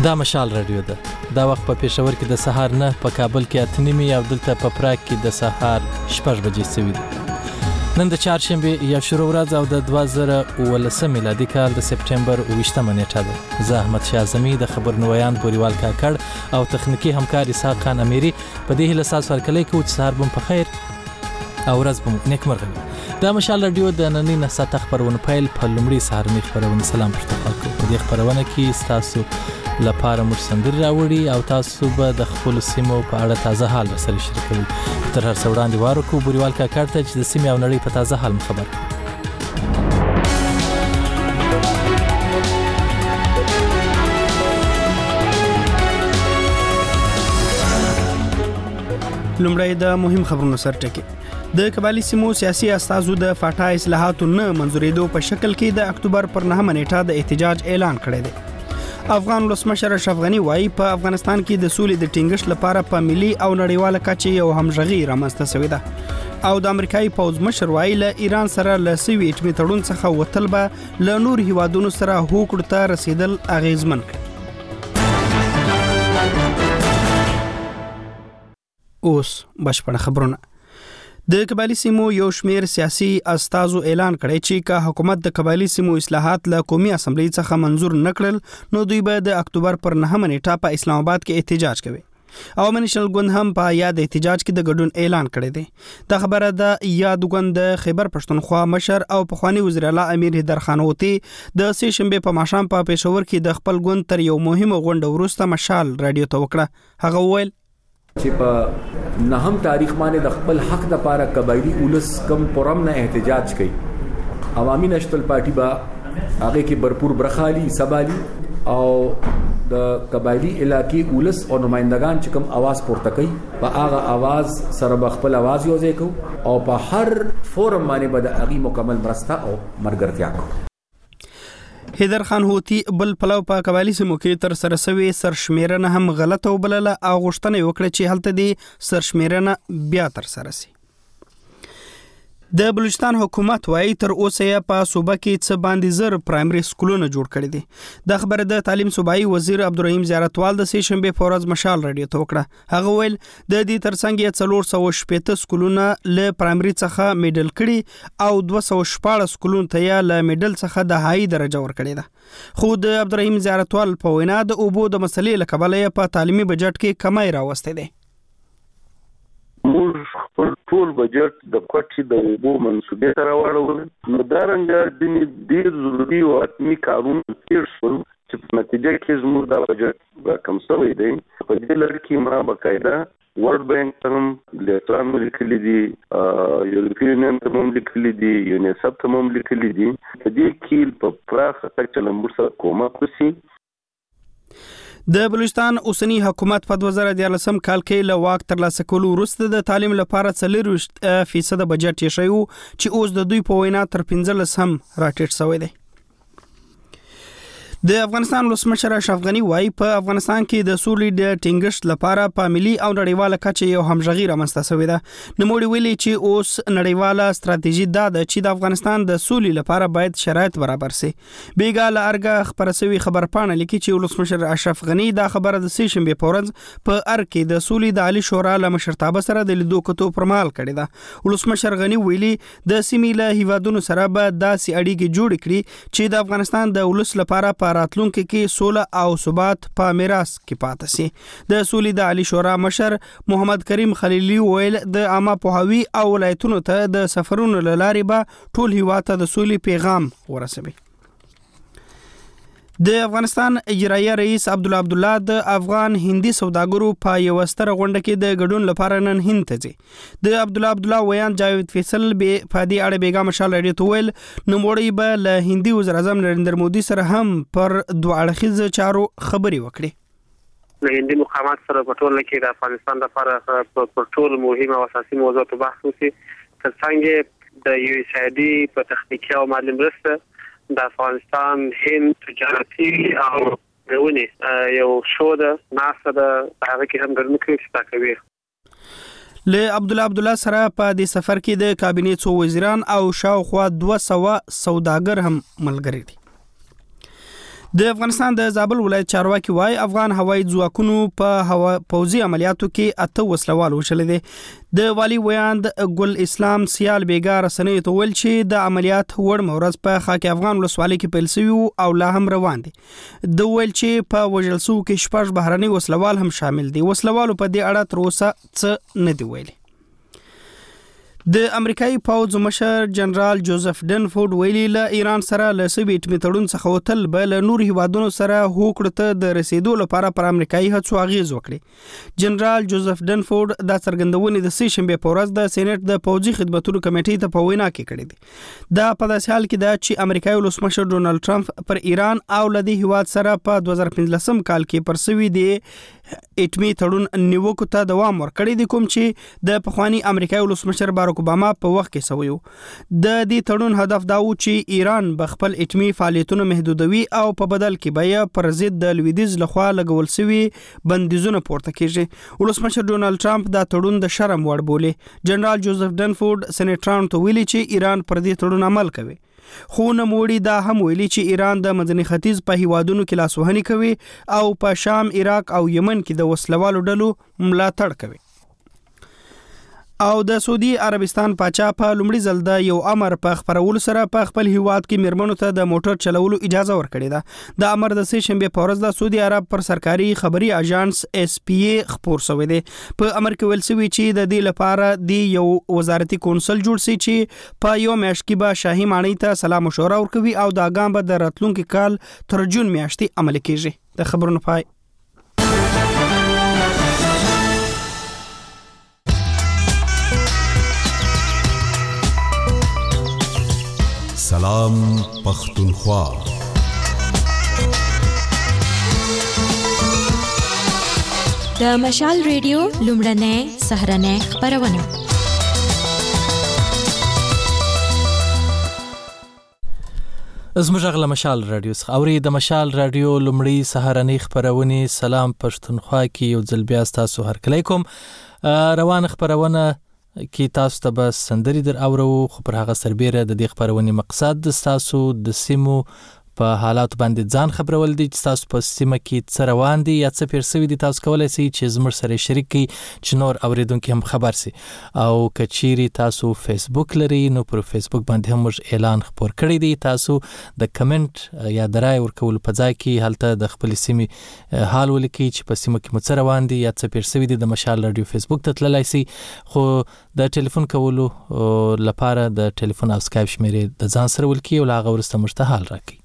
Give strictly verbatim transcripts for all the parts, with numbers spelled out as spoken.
دا مشال رادیو ده. دا وخت په پېښور کې د سهار نه، په کابل کې اته نیمې او دلته په پراګ کې د سهار شپږ بجې شوي دي. نن د چهارشنبې یا شروع ورځ او د دوه زره اوولسم میلادي کال د سپټمبر اوویشتمه نیټه ده. زه احمد شاه اعظمي د خبرنویان بوریوال کاکړ او تخنیکي همکار اسحاق خان امیري په دې هیله ستاسو هرکلی کوو چې سهار به مو په خیر او ورځ به مو نیکمرغه وي. دا مشال رادیو د نننۍ نساته خپرونه پیل په لومړي سهارنۍ خپرونې سلام پرتقال کوو. په دې خپرونه کې ستاسو لپاره موږ سندرې راوړي او تاسو به د خپلو سیمو په اړه تازه حال راسره شریکوئ. تر هر څه وړاندې وار وکړو بوریوال کاکړ ته چې د سیمې او نړۍ په تازه حال مو خبر کړي. لومړی د مهم خبرونو سرټکی. د قبایلی سیمو سیاسي استازو د فاټا اصلاحاتو نه منځورېدو په شکل کې د اکتوبر پر نهمه نیټه د احتجاج اعلان کړی دی. افغان ولسمشر اشرف غنی وایي په افغانستان کې د سولې د ټینګښت لپاره په ملي او نړیواله کچه یو همغږي رامنځته شوې ده. او د امریکایي پوځ مشر وایي له ایران سره له سوي اټومي تړون څخه وتل به له نور هیوادونو سره هوکړو ته رسیدل اغیزمن کړي. اوس بشپړ خبرونه. د قبایلی سیمو یو شمیر سیاسي استازو اعلان کړی چې که حکومت د قبایلی سیمو اصلاحات له قومي اسمبلی څخه منظور نکړل نو دوی به د اکتوبر پر نهمه نیټه په اسلام آباد کې احتجاج کوي. او منشل ګوند هم په یاد احتجاج کې د ګډون اعلان کړی دی. دا خبره د یاد ګوند د خیبر پښتونخوا مشر او پخوانی وزیر اعلی امیر حیدر خان هوتي د سې شنبه په ماښام په پېښور کې د خپل ګوند تر یو مهمه غونډه وروسته مشال رادیو ته وکړه. هغه وویل چې په نهم تاریخ باندې د خپل حق د پاره قبایلی اولس کم پرم نه احتجاج کوي. عوامي نشتل پارټي با هغه کې भरपूर برخالي سبالي او د قبایلی علاقې اولس او نمائندگان چې کوم आवाज پورته کوي په هغه आवाज سره خپل आवाज یوځای کو او په هر فورم باندې به د هغه مکمل مرسته او مرګرتیا کو. حیدر خان هوتي بل پلو په قبایلی سیمو کې تر سره سوي سرشمیرنه هم غلطه وبلله او غوښتنه وکړه چې هلته دي سرشمیرنه بیا تر سره سي. د بلوچستان حکومت وايي تر اوسه په صوبه کې څه باندې زر پرایمري سکولونه جوړ کړي دي. د خبره د تعلیم صوبایي وزیر عبدالرحیم زیارتوال د سې شنبه په ورځ مشال رادیو ته وکړه. هغه ویل د دې ترڅنګ یې څلور سوه شپېته سکولونه له پرایمري څخه میډل کړي او دوه سوه شپاړس سکولونو ته یې له میډل څخه د هاي درجه ورکړې ده. خو د عبدالرحیم زیارتوال په وینا د اوبو د مسلې له کبله په تعلیمي بجټ کې کمای راوسته ده. موږ خپل ټول بجټ د کوټې د اوبو منسوبې سره واړول نو دا رنګه د ډېر ضروري او حتمي کارونه تیر شول چې په نتیجه کې زموږ د بجټ کم شوی دی. په دې لړ کې ما باقاعده ورلد بانک ته هم لیټران لیکلي دي، یورپین یونین ته هم لیکلي دي، یونیسف ته هم لیکلي دي. په دې کې په پراخه کچه له موږ سره کومک وشي. د بلوچستان اوسنی حکومت په دوه زره دیارلسم کال کې له واک ترلاسه کولو وروسته د تعلیم لپاره څلور فیصد بجټ یې شوی چې اوس د دوی په وینا تر پنځلس هم راټیټ شوی دی. د افغانستان ولسمشر اشرف غنی وايي په افغانستان کې د سولې د ټینګښت لپاره په ملي او نړیواله کچه یو همغږي رامنځته شوې ده. نوموړي ویلي چې اوس نړیواله ستراتیژي دا ده چې د افغانستان د سولې لپاره باید شرایط برابر شي. بیګا له ارګه خبره شوی خبرپاڼه لیکي چې ولسمشر اشرف غنی دا خبره د سې شنبه په ورځ په ارګ کې د سولې د عالی شورا له مشرتابه سره د لیدو کتو پر مهال کړې ده. ولسمشر غنی ویلي د سیمې له هیوادونو سره به داسې اړیکې جوړ کړي چې د افغانستان د ولس لپاره په راتلونکي کې سوله او ثبات په میراث کې پاتې شي. د سولې د عالی شورا مشر محمد کریم خلیلی ویل د عامه پوهاوي او ولایتونو ته د سفرونو له لارې به ټول هیواد ته د سولې پیغام ورسوي. د افغانستان اجرایه رئیس عبدالله عبدالله د افغان هندي سوداګرو په یو ستر غونډه کې د ګډون لپاره نن هند ته ځي. د عبدالله عبدالله ویان جاوید فیصل به په دې اړه بیګا مشال رادیو ته ویل نوموړی به له هندي وزیر اعظم نریندر مودي سره هم پر دوه اړخیزو چارو خبرې وکړي. د هندي مقامات سره په ټول کې د افغانستان لپاره پر ټول مهمه او اساسي موضوعات بحث وشي. ترڅنګ د یو ایس آی ډي په تخنیکي او مالي مرسته د افغانستان هند تجارتي او غونې یو شو ده ناسه ده هغه کې هم ګرځنه کوي چې تا کوي. له عبدالله عبدالله سره په دې سفر کې د کابینې څو وزیران او شاوخوا دوه سوه سوداګر هم ملګري دي. د افغانستان د زابل ولایت چارواکي وای افغان هوایي ځواکونو په هوا پوځي عملیاتو کې اته وسلوال وشل دي. د والی ویاند ګل اسلام سیال بیګار سنې ته ول چې د عملیات وړ مورز په خاک افغان ولسوالۍ کې پیل شوی او لا هم روان دي. د ویل چې په وژل سو کې شپږ بهرني وسلوال هم شامل دي. وسلوالو په دې اړه تر اوسه څه نه دی ویلي. د امریکایي پوځ مشر جنرال جوزف ډنفورد ویلي له ایران سره له سوي اټومي تړون څخه وتل به له نور هیوادونو سره هوکړه ته د رسیدو لپاره پر امریکایي هڅو اغیز وکړي. جنرال جوزف ډنفورد د څرګندونې د سې شنبه په ورځ د سېنات د پوځي خدماتو کمیټې ته په وینا کې کړې دي. دا په داسې حال کې ده چې امریکایي ولسمشر ډونالد ټرمپ پر ایران او له دې هیواد سره په دوه زره پنځلسم کال کې پر سوي دی اټومي تړون نیوکو ته دوام ورکړی دی، کوم چې د پخوانی امریکایي ولسمشر باراک اوباما په وخت کې سویو. د دې تړون هدف دا و چې ایران به خپل اټومي فعالیتونه محدودوي او په بدل کې به پر ضد د لویدیځ لخوا لګول شوي بندیزونه پورته کیږي. ولسمشر ډونالد ټرمپ دا تړون د شرم وړ بولي. جنرال جوزف ډنفورد سېنیټرانو ته ویلي چې ایران پر دې تړون عمل کوي، خو نوموړي دا هم ویلي چې ایران د منځني ختیځ په هیوادونو کې لاسوهنې کوي او په شام، عراق او یمن کې د وسلوالو ډلو ملاتړ کوي. او د سعودي عربستان پاچا په لومړي ځل د یو امر په خبرولو سره په خپل هیواد کې میرمنو ته د موټر چلولو اجازه ورکړې ده. د امر د سې شنبه په ورځ د سعودي عرب پر سرکاري خبري اژانس اس پی ای خبر شوی دی. په امر کې ویل شوی چې د دې لپاره د یو وزارتي کونسل جوړ شي چې په یو میاشت کې به شاهي ماڼۍ ته سلام مشوره ورکوي او دا ګام به د راتلونکي کال تر جون میاشتې عملي کیږي. د خبرونو پای. سلام پختونخوا. د مشال ریډیو لومړنۍ سهرنۍ خبرونه. زموږ غل مشال رادیو څخه اوري د مشال رادیو لومړی سهارنۍ خبرونه. سلام پښتونخوا کې یو ځل بیا تاسو هر کله کوم روان خبرونه کې تاسو ته به سندري در اورو، خو پر هغه سربېره د دې خبرونې مقصد تاسو د سیمو په حالات باندې ځان خبرول دي چې تاسو په سیمه کې څه روان دي یا څه پیر سوي دي. تاسو کولای شئ چې زموږ سره شریک کړئ چې نور اوریدونکو هم خبر سي. او کچيري تاسو فیسبوک لري نو پر فیسبوک باندې هم موږ اعلان خبر کړی دی. تاسو د کمنټ یا د رائے ورکول په ځای کې هلته د خپل سیمې حال ولیکئ چې په سیمه کې څه روان دي یا څه پیر سوي دي. د مشال رادیو فیسبوک ته تللی سي، خو د ټلیفون کولو لپاره د ټلیفون او سکایپ شمیرې د ځان سره ولکئ او هغه ورسته موږ ته حال راکړئ.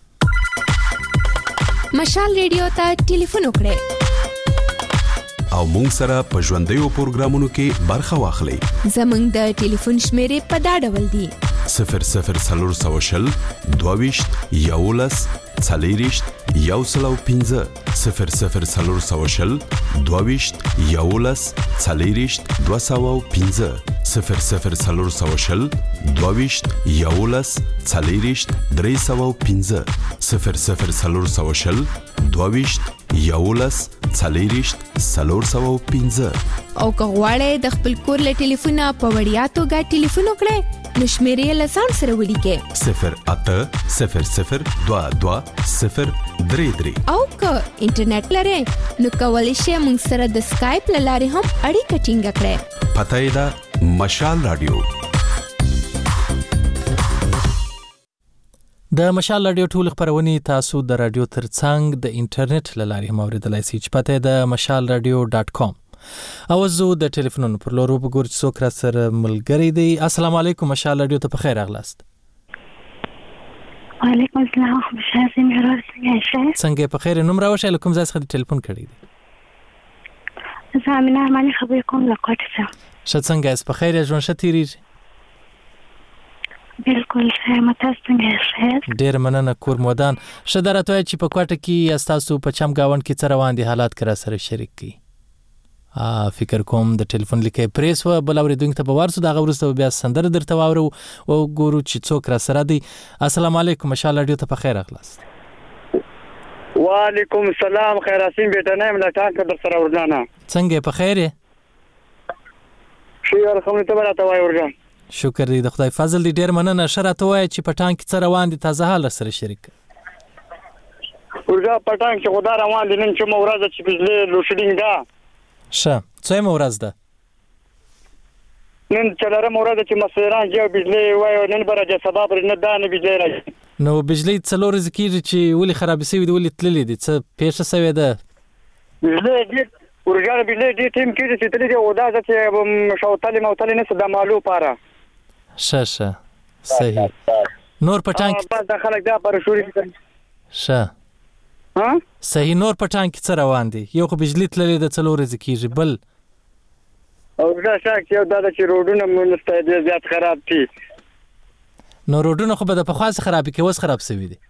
مشال ریډیو ته ټلیفون وکړئ او مونږ سره په ژوندیو پروګرامونو کې برخه واخلئ. زمونږ د ټلیفون شمیرې په دا ډول دي: صفر صفر څلور سوه شل دوه ویشت یولس څلېرویشت یو سل او پنځه صفر صفر څلور سوه شل دوه ویشت یولس څلېرویشت دوه سوه او پنځه صفر صفر څلور سوه شل دوه ویشت یولس څلېرویشت درې سوه او پنځه صفر صفر څلور سوه شل دوه ویشت یولس څلېرویشت څلور سوه او پنځه. او که غواړئ د خپل کور له ټلیفونه په وړیا توګه ټلیفون وکړئ نو شمیرې له ځان سره ولیکئ: صفر اته صفر صفر دوه دوه صفر درې درې. او که انټرنیټ لرئ نو کولی شئ موږ سره د سکایپ له لارې هم اړیکه ټینګه کړئ. پته یې ده مشال رادیو. د مشال رادیو ټول خبرونه تاسو د رادیو ترڅنګ د انټرنیټ له لارې هم اوریدلای شئ چې پته د مشال رادیو ډاټ کام. او زه د ټلیفونونو پر لورو وګورم چې څوک را سره ملګری دی. السلام علیکم، مشال رادیو ته په خیر راغلاست. وعلیکم السلام. خوشحال یم. څنګه په خیر؟ نوم راوښی له کوم ځای څخه ټلیفون کړی دی؟ زه امینه ارماني خبرې کوم له کوټې څخه. ښه، څنګه یاست؟ په خیر یې؟ ژوند ښه تېرېږي؟ بالکل ښه یم. تاسو څنګه یاست؟ ډېره مننه، کور مو ودان. ښه، دا راته وایه چې په کوټه کې یا ستاسو په چم ګاونډ کې څه روان دي حالات که را سره شریک کړي. فکر کوم د ټلیفون لیکه پریس و بل اوریدونکو ته به ورسو، دغه وروسته بیا سندره درته واورو او ګورو چې څوک را سره دی. السلام علیکم، مشال رادیو ته په خیر راغلاست. وعلیکم السلام. خیر حسین بیٹه نه ملاتان که در سره ورجانا. څنګه په خیر یې؟ شي الحمدلله. ته راته وایې ورجان. شکر دی، د خدای فضل دی، ډېر مننه. ښه راته وایه چې په ټانک کې څه روان دي، تازه حال سره شریک. ورګه پټان کې خدا روان دي نن چې مورازه چې بجلی لوشډینګ دا ښه څه مورز ده نن چلاره مورازه چې مسیران جو بجلی وای نن برجه سبا پر نه دانه بجلی راځي نو بجلی څلور ځکه چې ولي خراب سوي دي ولي تللې دي څه پیښه سوي ده بجلی دې ورګه بجلی دې ټیم کې چې تللې او دا چې شوتل موتل نه صدا مالو پاره ښه ښه صحیح نور پټان کې بس د خلک دا پر شوري ښه ها صحیح نور پټان کې څه روان دي یو خو بجلی تللې د څلور ځکه بل او دا شاک یو دا چې روډونه مونږ زیات خراب دي نو روډونه خو به د پخوا څخه خراب کې وس خراب شوي دي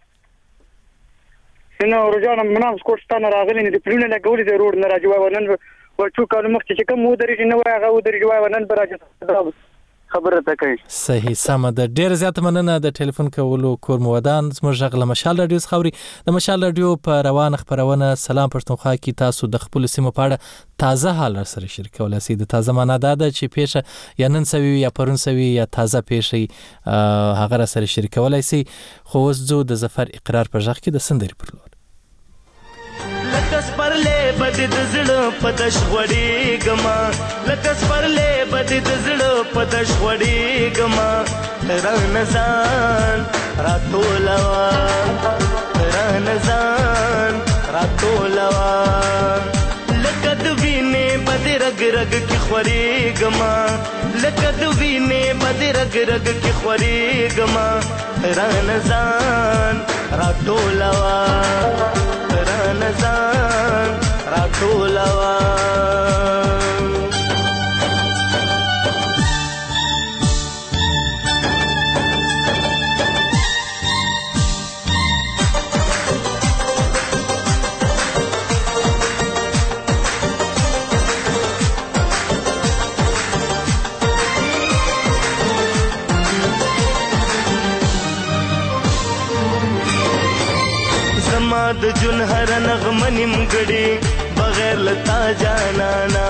نو روډونه منام سکوټستان راغلي نه دي پلونه لګولې د روډ نه راځي وای نن و چې کله مخ چې کوم ودرې نه وای هغه ودرې وای نن براځي خبره ده کوي صحیح سم ده ډیر زیات مننه د ټلیفون کولو کور مودان زموږ غږ مشال رادیو خوري د مشال رادیو په روانه خبرونه سلام پښتونخوا کې تاسو د خپل سیمه په اړه تازه حال سره شریکولای شئ د تازه معنا ده چې پیښه یا نن سوي یا پرون سوي یا تازه پیښه هغه سره شریکولای شئ خو اوس زه د ظفر اقرار په ځخ کې د سندري پر لور لکس پرلې بد د زړه پدش وړي ګما لکس پرلې بد د زړه پدش وړي ګما رانزان راتولوا رانزان راتولوا لکد وینې بد رګ رګ کی خوري ګما لکد وینې بد رګ رګ کی خوري ګما رانزان راتولوا رانزان راتولوا د جون هر نغمه نیمګړي بغیر لتا جانانا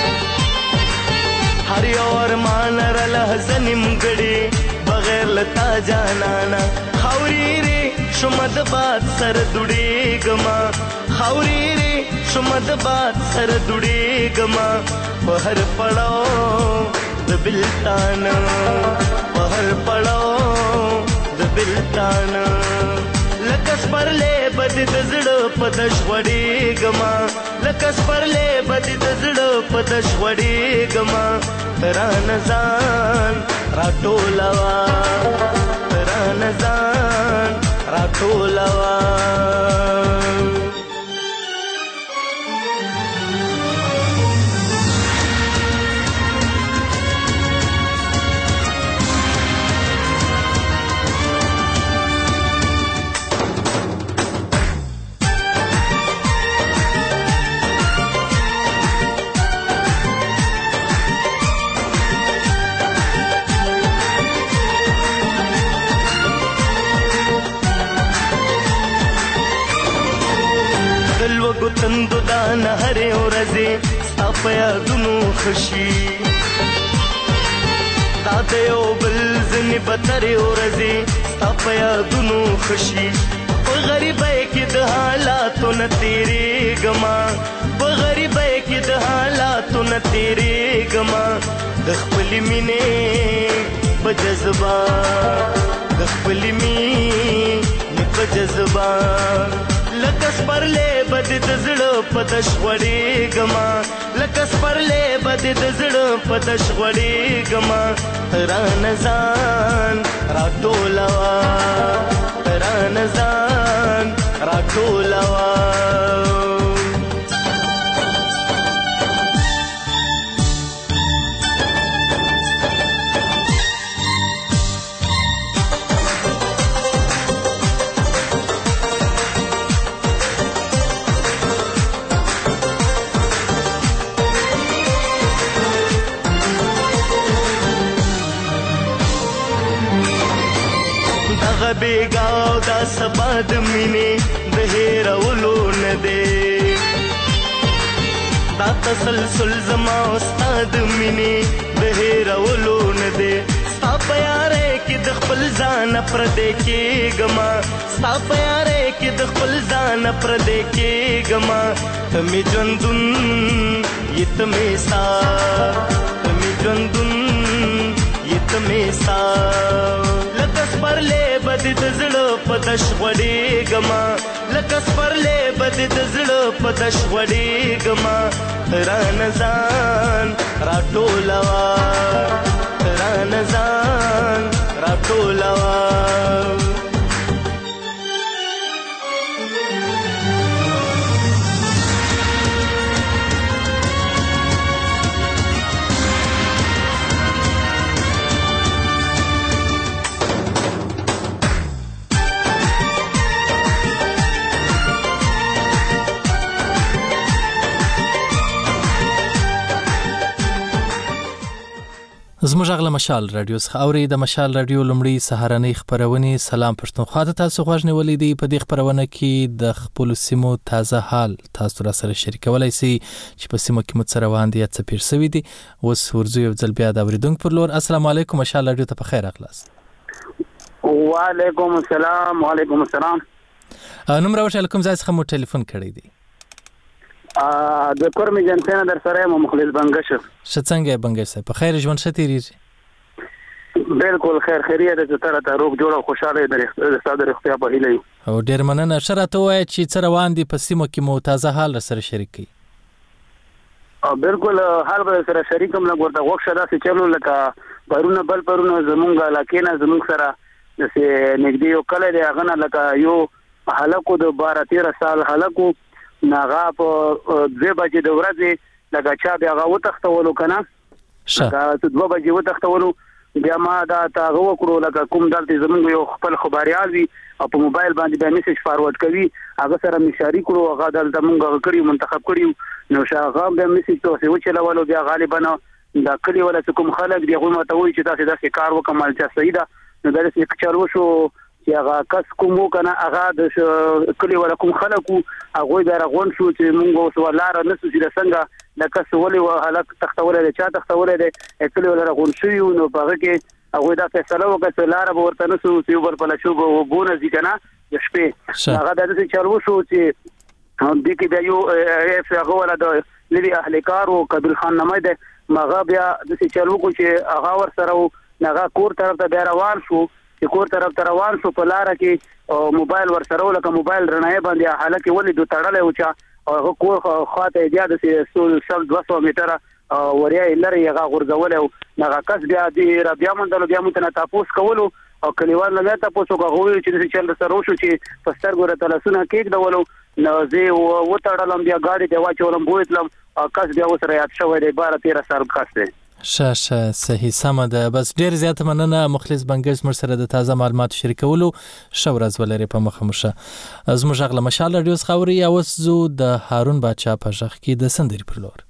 هر یو ارمان را لحظه نیمګړي بغیر لتا جانانا خوري ری شمد باد سر دړي ګما خوري ری شمد باد سر دړي ګما په هر پړاو د بلتان په هر پړاو د بلتان لکس پرلې بد د زړه پدش وړي ګما لکس پرلې بد د زړه پدش وړي ګما رانزان راټولوا رانزان راټولوا تندو دا نهره ورځي ستا په یادونو خوشي دا د یو بل ځینې بدترې ورځي ستا په یادونو خوشي په غریبۍ کې د حالاتو نه تېرېږما په غریبۍ کې د حالاتو نه تېرېږما د خپلې مینې په جذبه د خپلې مینې په جذبه لکس پرلې بد د زړه پدش وړي ګما لکس پرلې بد د زړه پدش وړي ګما رانزان راټولوا رانزان راټولوا بیگاو دا سبا د مینې د هیرولو نه دی دا تسلسل زما استاد مینې د هیرولو نه دی ستا په یارې کې د خپل ځان پردې کېږم ستا په یارې کې د خپل ځان پردې کېږم ته مې ژوندون یې ته مې ستا ته مې ژوندون یې ته مې ستا لکه سپرلی به دې د زړه په دش غوړېږم لکه سپرلی به دې د زړه په دش غوړېږم رانه ځان راټولوه رانه ځان راټولوه زموږ غږ له مشال رادیو څخه اوري د مشال رادیو لومړی سهارنۍ خبرونه سلام پښتونخوا ته تاسو غوښ نیولې دي په دې خبرونه کې د خپل سیمو تازه حال تاسو را سره شریکولای شئ چې په سیمو کې متصر روان دي څه پیر سوي دي اوس ورځو یو ځل بیا د اوریدونکو پر لور السلام علیکم مشال رادیو ته په خیر اخلاص وعلیکم السلام وعلیکم السلام نوم راوښه کوم ځای څخه مو ټلیفون کړی دی د کورمې جنسنه در سره مو مخلص بنگش شڅنګ بنگش په خیر ژوند شتیریږي بالکل خیر خیریه ده تر ته روغ جوړ او خوشاله ده ستاسو رښتیا په هیله او ډیر مننه شرط وای چې څه روان دي په سیمو کې مو تازه حال سره شریکي او بالکل حال به سره شریکم نه ورته وښه دا چې چلو لکه پرونه بل پرونه زمونږ علاقې نه زمونږ سره د نږدې یو کله دی هغه نه لکه یو هلاکو د بارہ تیرہ سال هلاکو ناغه په دوه بجې د ورځې لکه چا بیا غو تختولو کنه لکه دوه بجې و تختولو بیا ما دا تاغه وکړو لکه کوم دلته زمونږ یو خپل خبريال وي او په موبایل باندې به میسج فارورډ کوي هغه سره مشاري کړو هغه دلته مونږ کړیو منتخب کړیو نو شاغه به میسج توسه و چلولو بیا غالبا دا کلی ولا کوم خلک دی غو ماته وایي چې تاسو داسې کار وکمل چې صحیح ده نو دا څه چالو شو چې هغه کس کوم کنه هغه د کلی ولا کوم خلکو هغه دا رغون شو چې مونږ اوس ولاره نسو چې څنګه د کس ولې وهلک تختولې چا تختولې د کلی ولا رغون شو نو هغه کې هغه دا فیصله وکړه لاره به ورته نسو چې بل په لشو بونه ځکنه د شپې هغه د څه چالو شو چې د کې د یو اف هغه ولا د لوی اهلکار او قبل خان نماید مغه بیا د څه چالو کو چې هغه ور سره هغه کور طرف ته بیا روان شو چې کور طرف ته روان شو په لار کې موبایل ور سره ولکه موبایل رڼای باندې حالکه ولې دوه تړلې او چې هغه کور خاطه زیاده سل سل دوه سوه متره وریا لري هغه غرزول او هغه کس بیا دی را بیا مونږ بیا مونږ نه تاسو کولو او کلیوال نه تاسو کوغوي چې چل سره وشو چې پستر ګوره تلسونه کېک دولو نو زه و تړلم بیا گاډي دی واچولم بوتلم او کس بیا وسره یاد شوی دی بارہ تیرہ سال کاسته شه شه صحیح سم ده بس ډیر زیات مننه مخلص بنگز مر سره د تازه معلومات شریکولو شو ورځ ولري په مخه مشه زموږ غله مشال رادیو خوري او زو د هارون بچا په ځخ کې د سندري پر لور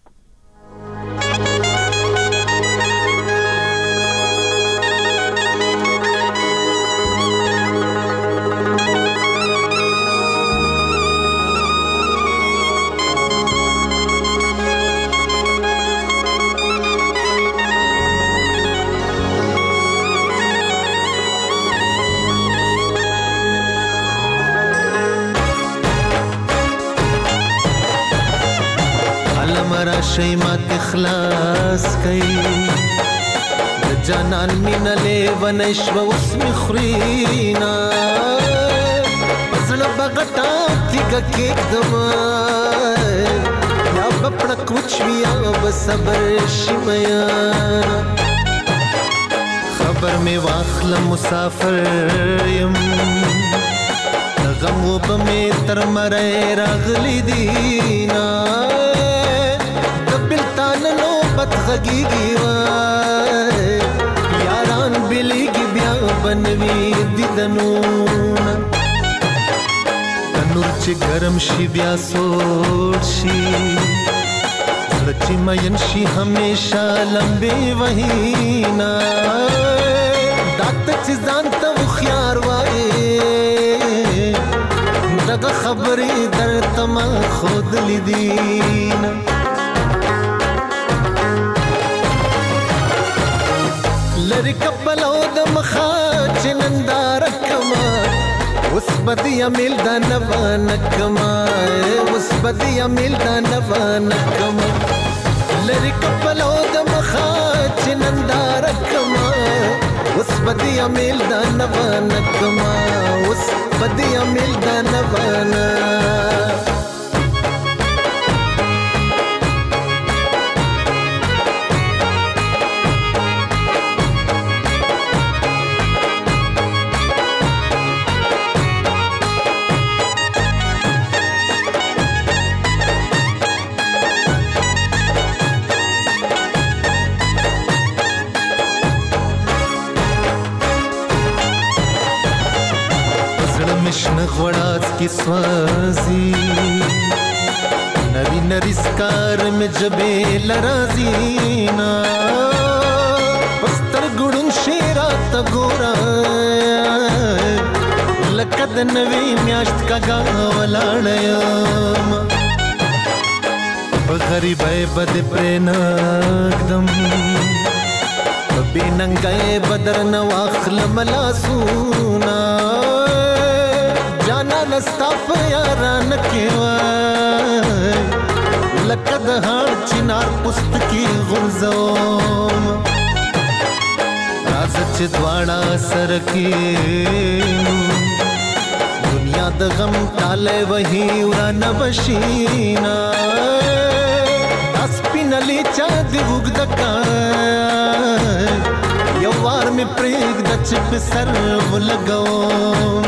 شي ما تخلاص کئ د جانان مين له ونشو اسم خرينا پسل بغټا تیګه کې دما یا بپړ کوچ ویا بصبر شمیا خبر می واخل مسافر يم غم وب می تر مړ راغلی دینا غږیږي وای یاران بلیږي بیا بنوي دیدنونه نور چې ګرم شي بیا سوړ شي چې مین شي همیشه لمبي وهینا دات چې ځان ته خيار وای دغه خبرې درته ما خود لیدینا لری کپلو د مخا چنندار کما اوس بدی امیل د نوان کما اوس بدی امیل د نوان کما لری کپلو د مخا چنندار کما اوس بدی امیل د نوان کما اوس بدی امیل د نوان غوڑاز کی سوازی نری نری سکار میں جبے لرازی نا پستر گڑن شیرات گورا لکد نوی میاشت کا گاولاڑیام غریب بد پریناکدم بے ننگائے بدر نواخل ملاسونا نستاف یاران کیوای لکد هار چنار پست کی غرزوم راز چ دواړه سر کې دنیا د غم ټاله وਹੀ وران بشینا اسپینلی چا دی وګدکا یو وار می پرېګ د چپ سر ولګوم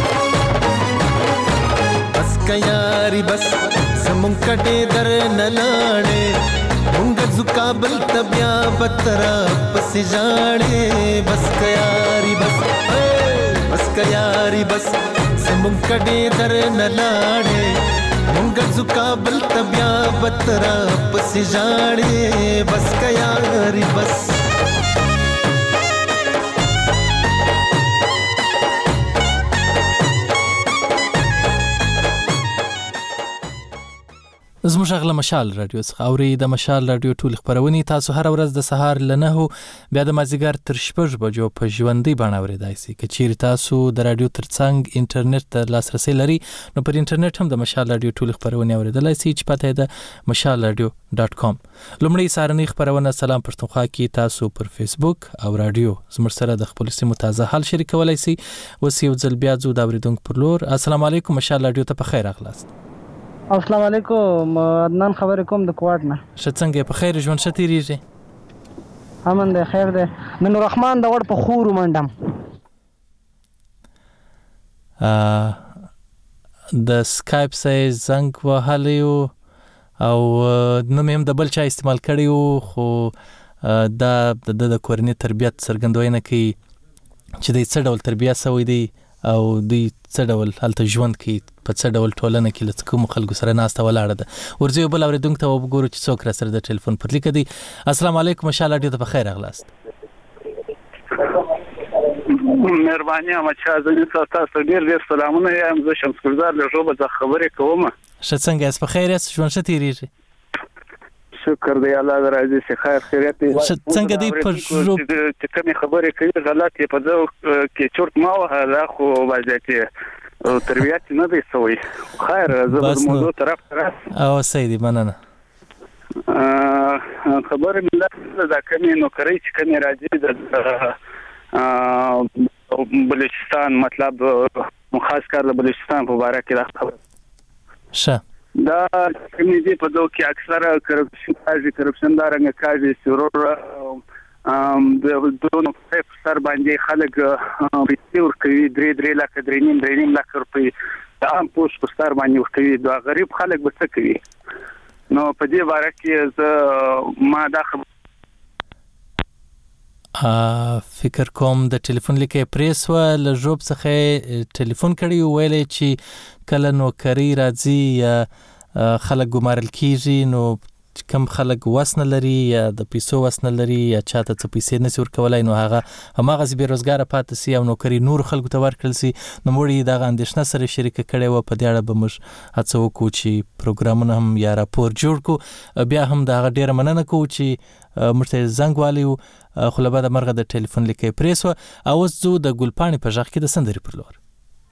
یاری بس زمون کټه در نلاړې مونږ زکابل تبیا بترا پس جاړې بس یاری بس بس یاری بس زمون کټه در نلاړې مونږ زکابل تبیا بترا پس جاړې بس یاری بس زموږ غله مشال رادیو څخه اوري د مشال رادیو ټول خبرونه تاسو هر ورځ د سهار لنهو بیا د مازیګر تر شپږ بجو په ژوندۍ باندې اوریدای شئ کچیر تاسو د رادیو ترڅنګ انټرنیټ ته لاسرسي لري نو پر انټرنیټ هم د مشال رادیو ټول خبرونه اوریدلای شئ چې پته ده مشال رادیو ډاټ کام لومړی سارنی خبرونه سلام پښتونخوا کې تاسو پر فیسبوک او رادیو زموږ سره د خپل سیمو تازه حال شریکولای شئ وس یو ځل بیا زو د اوریدونکو پر لور السلام علیکم مشال رادیو ته په خیر اخلاص السلام علیکم عدنان خبر کوم د کوټ نه شڅنګ په خیر ژوند شتیریږي امن ده خیر ده من الرحمن د وړ په خور منډم ا د سکایپ سه زنګ وهلیو او نو مې هم د بل چا استعمال کړیو خو دا د کورنۍ تربیت سرګندوینه کوي چې د څه ډول تربیت سوی دی او د څه ډول حالت ژوند کې په څه ډول ټولنه کې لڅ کوم خلکو سره ناسته ولاړه ده ورځي بل اوریدونکو ته وګورو چې څوک را سره د ټلیفون پر لیک دی السلام علیکم مشال ډیو ته په خیر اغلاست مهرباني مچا زنی تاسو ډیر ډیر سلامونه یم زه شمس ګلزار له جوبه د خبرې کوم شڅنګ اس په خیر اس ژوند شتیریږي شکر دی الله راضي سي خیر خیریت څنګه دی پر چې کوم خبرې کوي غلط په دو کې چورت ما وه خو وځي او تربیت نه دی سوی خیر زه د موضوع طرف طرف او سیدی مننه خبر ملت دا کمی نوکری چې کمی راځي د بلوچستان مطلب خاص کار د بلوچستان په اړه کې دا خبر شه دا کمی دی په دوه کې اکثره کرپشن راځي کرپشن دا رنګ کاږي سرور ام د دوه په سر باندې خلک پیسې ورکوي درې درې لک درې نیم درې نیم لک روپۍ د عام پوسټ په سر باندې ورکوي دا غریب خلک به څه کوي نو په دې باره کې زه ما دا خبر فکر کوم د ټلیفون لیکه پریس و له جوب څخه ټلیفون کړی ویلې چې کله نو کری راځي یا خلک ګمارل کیږي نو کم خلک وسنه لري یا د پیسو وسنه لري یا چاته څه پیسې نسی ورکولای نو هغه هماغه بیروزګار پاتې سي او نوکری نور خلکو ته ورکړل سي نو موږ دغه اندېښنه سره شریک کړي و په دې اړه به موږ هڅه وکړو چې پروګرامونه هم یا راپور جوړ کو بیا هم دغه ډیره مننه کوو چې موږ ته زنګ والیو خو له بعده مرغه د ټلیفون لیکې پریسو او اوس زو د ګلپاڼې په ژغ کې د سندرې پر لور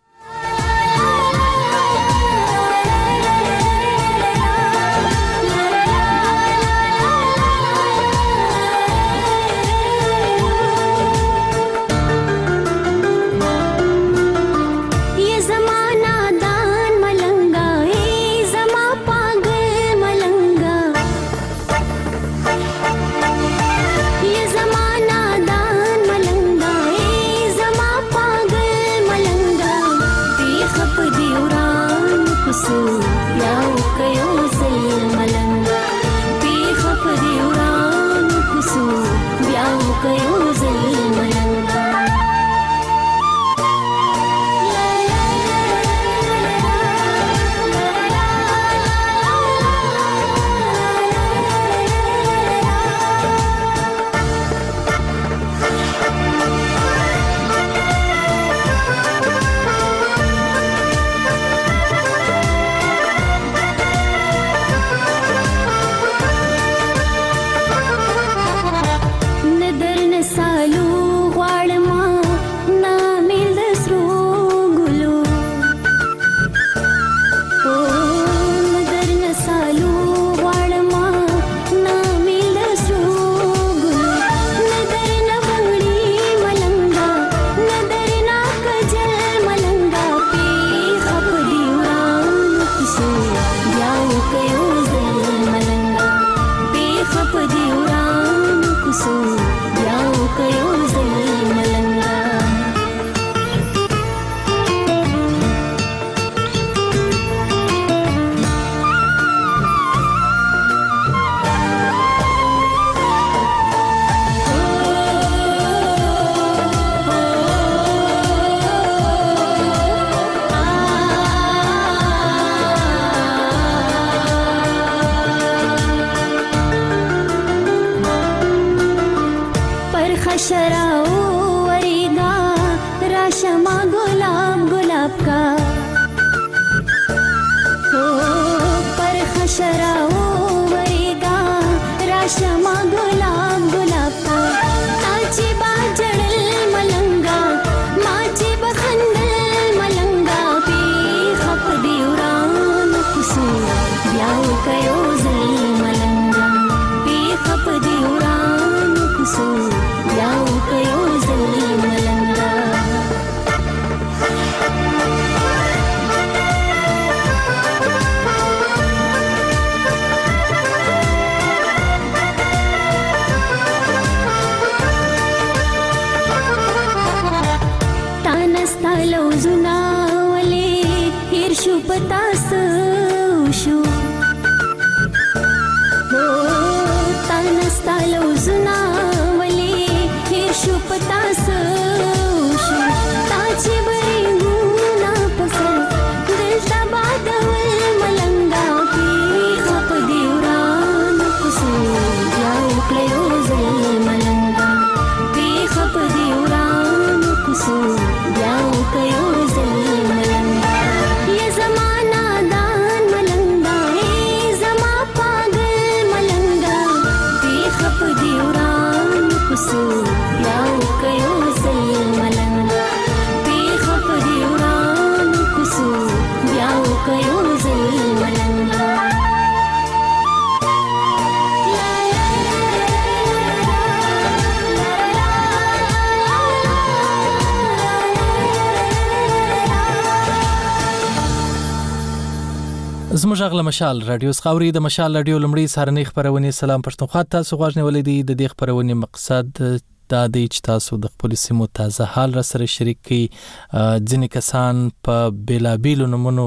زموږ غل مشال رادیو سخاوري د مشال رادیو لمړی سهارنۍ خبرونه سلام پښتونخوا تاسو غواړئ ولې د دې خبرونه مقصد دا دی چې تاسو د خپل سیمو تازه حال را سره شریک کړئ ځینې کسان په بیلابیلو نمونو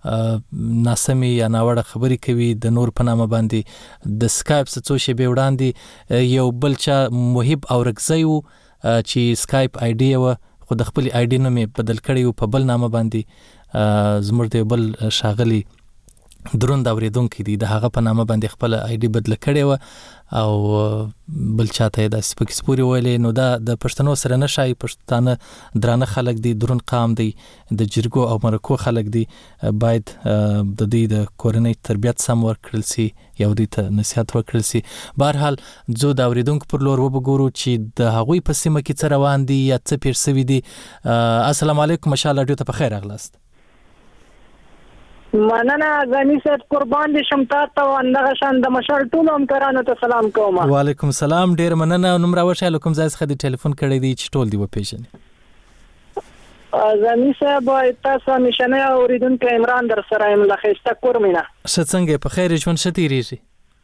ناسمي یا ناوړه خبرې کوي د نور په نامه باندې د سکایپ څخه شی به وړاندې یو بل چا محب او رکزي وو چې سکایپ آی ډي و خو د خپل آی ډي نوم بدل کړی په بل نامه باندې زموږ د بل شاغلي دروند اوریدونکو دي د هغه په نامه باندې خپل آی ډي بدل کړي و او بل چاته د سپک سپوري ویلې نو دا د پښتنو سره نشای پښتانه درانه خلک دي درون قام دي د جرګو او مرکو خلک دي باید د دې د کورنۍ تربیت سم ورکړل سي یو دې ته نصيحت ورکړل سي. بهر حال زه د اوریدونکو پر لور وبګورو چې د هغوی په سیمه کې څه روان دي یا څه پېښ شوي دي. السلام علیکم مشال رادیو ته په خیر راغلاست. مننه غنی صاحب قربان دي شم تاسو او اندغه شان د مشال ټول هم کرانو ته سلام کوم. وعلیکم السلام ډیر مننه. نوم راوښه کوم ځای څخه د ټلیفون کړی دی چې ټول دی و پیژنې. غنی صاحب تاسو نشنه اوریدونکو عمران در سره یم لخصه کورمینا. څه څنګه په خیر ژوند شتي ریږي؟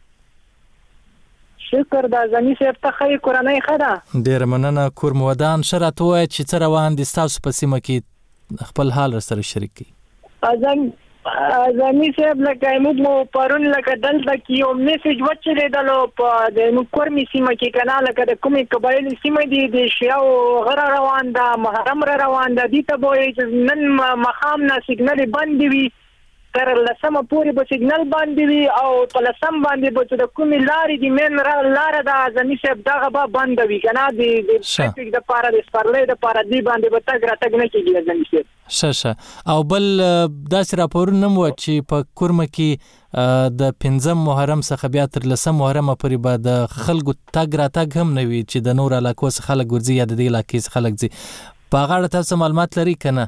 شکر دا غنی صاحب ته خیر کورنۍ خدا. ډیر مننه. کور مودان شرط وای چې څه روان دي تاسو په سیمه کې خپل حال سره شریک کی. اذن ازمی صاحب لکه موږ مو پرون لکه دلته کې یو میسج وچلې دلو په د نو کورمي سیمه کې کنه لکه د کومې قبایل سیمه دي د شیاو غره روان ده محرم را روان ده دي ته به نن مخام نه سیګنال باندې وي تر لسمه پورې به سیګنال باندې وي او په لسم باندې به د کومې لارې دي مین لار ده ازمی صاحب دغه به بند وي کنه د ټریفیک د پاره د سپارلې د پاره دی باندې به تګ را تګ نه کیږي ازمی صاحب. شاشه او بل داسې راپورونه مو چې په کورمه کې د پنځم محرم څخه بیا تر لسم محرم پورې به د خلکو تګ را تګ هم نه وي چې د نور علاقو څخه خلک ورځي یا د دې علاقې څخه خلک ځي. په هغه اړه تاسو معلومات لري کنه؟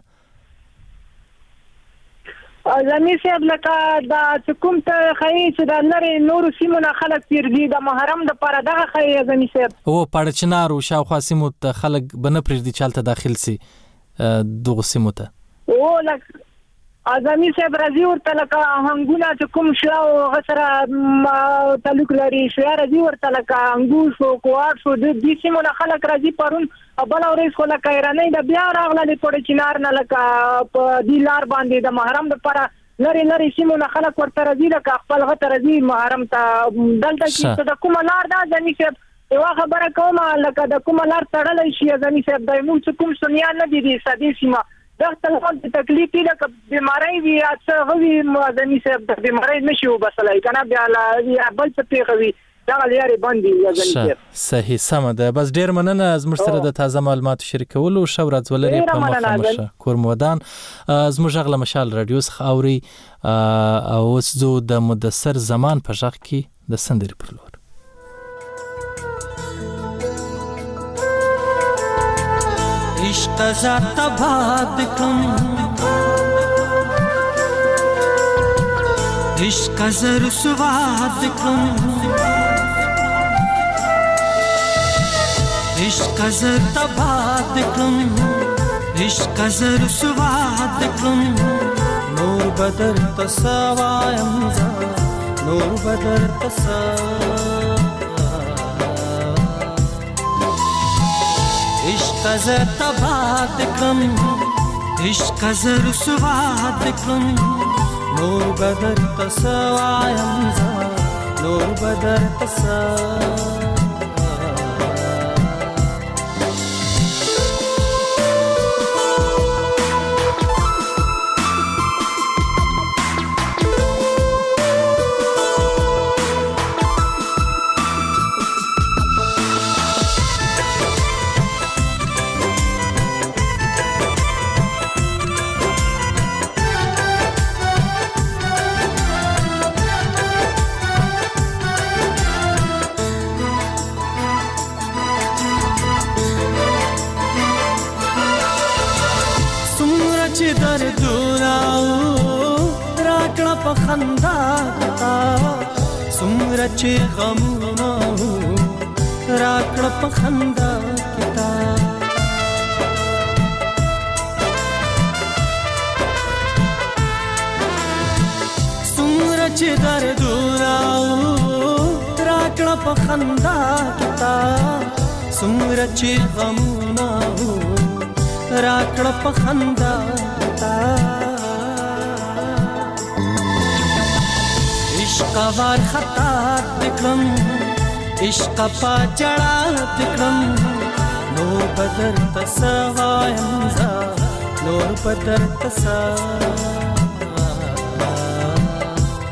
ازمی صاحب لکه دا کوم ته خی چې د لری نور سیمونه خلک پیرږي د محرم د پاره دغه خی ازمی صاحب او پړ چنار او شاوخوا سیمو ته خلک بنه پرېږدي چالت داخل سي دغه سیمو ته او لک ازمی صاحب راځي ورته لکه هنګونه چې کوم شاو غسره تعلق لري شیا راځي ورته لکه انګور شو کوار شو د دې سیمونه خلک راځي پرون بل اورې خو لکه ایرانۍ د بیا راغله په چینار نه لکه په دې لار باندې د محرم د پاره لری لری سیمونه خلک ورته راځي لکه خپل غته راځي محرم ته دلته کې د کوم لار دا ځنی صاحب یو خبره کومه لکه د کوم لار تړلې شي ځنی صاحب د موږ کوم سنیا نه دي دي سدي سیمه دا تلفون ته تکلیف دي لکه بیماری وي اڅه غوي ځنی صاحب د بیماری نشي وبسلای کنه بیا لا بل څه پیغوي دا لري باندې ځنی صاحب. صحیح سم ده. بس ډیر مننه زموږ سره د تازه معلوماتو شریکولو شو ورځ ولري په مخه کور مودان زموږ غله مشال رادیو څخه اوري او اوس زو د مدثر زمان په ځخ کې د سندري پر لور. عشق ذات باد کم عشق زر سواد کم عشق زر تباد کم عشق زر سواد کم نور بدر تسوایم ز نور بدر تسا عشق زر تباد کم عشق زر سواد کم نور بدر تسوایم ز نور بدر تسا خندا تا سمره چې غمونه راکړه په خندا کتا سمره چې دردونه راکړه په خندا کتا سمره چې غمونه راکړه په خندا کتا عشق وار خطا دکړم عشق پا جړا دکړم نور بدر تسوایم ز نور بدر تسا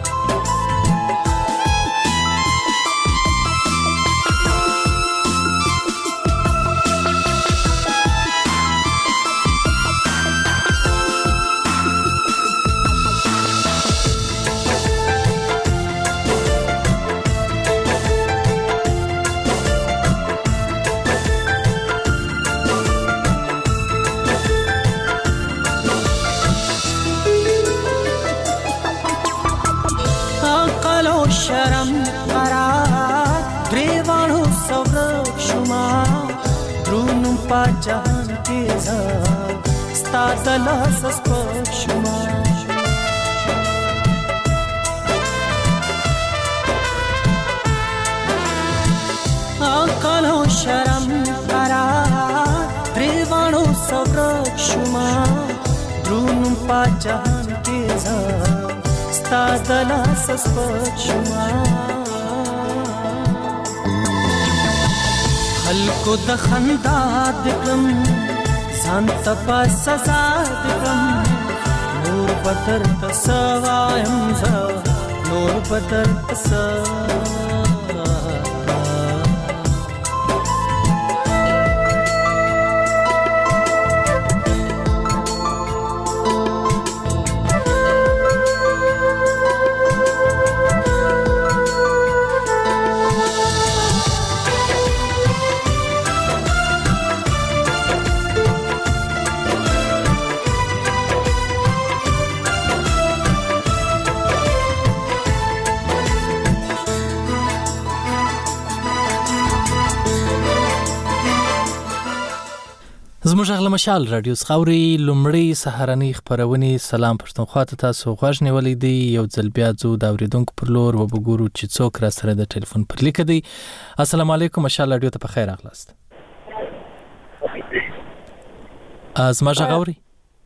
شرم قرار دریوانو سورک شما درونم پا جهان تیزا ستا دلاس سپک شما آقالو شرم قرار دریوانو سورک شما درونم پا جهان تیزا ستا دلاس سپک شما خلکو د خندا دکم ځان ته په سزا دکم نور بدر تسوایم زه نور بدر تسا زموږ غل مشال رادیو خاوري لومړی سهارنی خبرونه سلام پښتونخوا ته تاسو غوښ نیولې دی یو ځل بیا زو دا اوریدونکو پر لور و بګورو چې څوک را سره د ټلیفون پر لیک دی. السلام علیکم مشال رادیو ته په خیر اغلاست. از ما غاوري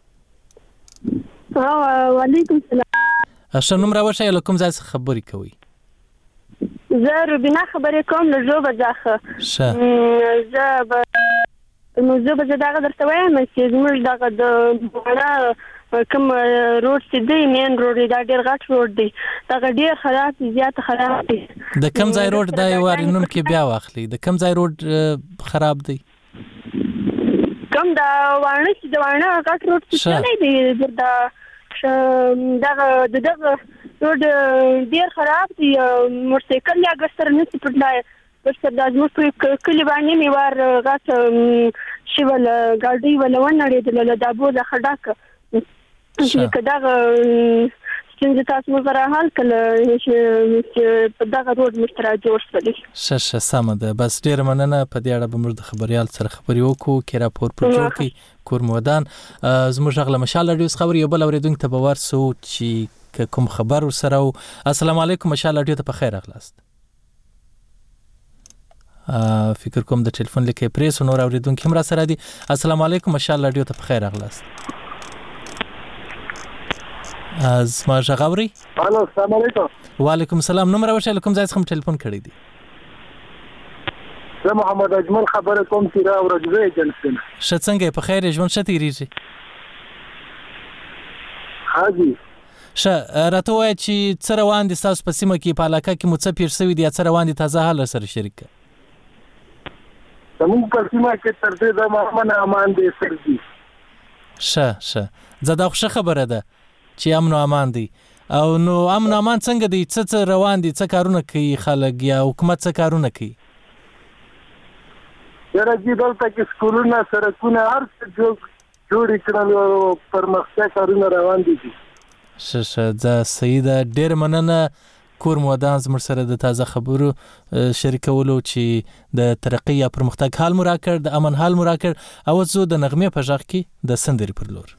وعلیکم السلام. اشه نوم راوښه لکم ځای خبري کوي. زه ربینا خبرې کوم له جوبه ځخه. شه زه به نو زه به دغه درته وایم چې زموږ دغه د بڼه کوم روډ چې دی مین روډ دا ډېر غټ روډ دی دغه ډېر خراب دی زیات خراب دی. د کوم ځای روډ دا یو واري نوم کې بیا واخلي د کوم ځای روډ خراب دی؟ کوم دا وانه چې د وانه غټ روډ څه نه دی دا دغه دغه روډ ډېر خراب دی موټرسایکل یا ګستر نه څه پټلای ورته د ازمو په کلی باندې میوار غاټ شیول ګاډي ولونه لري د دابو د خډاک چې کدا څنګه تاسو موږ راحل کله چې په دغه روډ مسترا جوړ شولې. شه شه سم ده بس ډیر مننه په دې اړه به موږ د خبريال سره خبري وکړو کې راپور پر جوړ کی کور مودان زموږ غل مشال رادیو خبري یو بل اوریدونکو ته باور سو چې کوم خبر سره. السلام علیکم مشال رادیو ته په خیر اغلاست. فکر کوم د ټلیفون لیکې پریس نور اوریدونکو هم را سره دي. السلام علیکم مشال رادیو ته په خیر اغلاست. از ما غاوري الو السلام علیکم. وعلیکم السلام نوم راوښه لکم ځای څخه ټلیفون کړی دی. زه محمد اجمل خبره کوم چې را ورځې جلسه ش څنګه په خیر ژوند شته ریږي. حاجی ش راته وای چې څه روان دي تاسو په سیمه کې په علاقه کې مو څه پیر شوی دي څه روان دي تازه حال سره شریک زموږ په سیمه کې تر دې د امن امان دي سړي. شه شه زه دا خوشا خبره ده چې امن او امان دي او نو امن امان څنګه دي څه څه روان دي څه کارونه کوي خلک یا حکومت څه کارونه کوي؟ درځي دلته کې سکولونه سرکونه هر څه جوړ کړل او پرمختګ کارونه روان دي. شه شه زه سیده ډیر مننه کور مودان زموږ سره د تازه خبرو شریکولو چې د ترقی یا پرمختګ حال مو راکړ د امن حال مو راکړ او زه د نغمه په ځخ کې د سندري پر لور.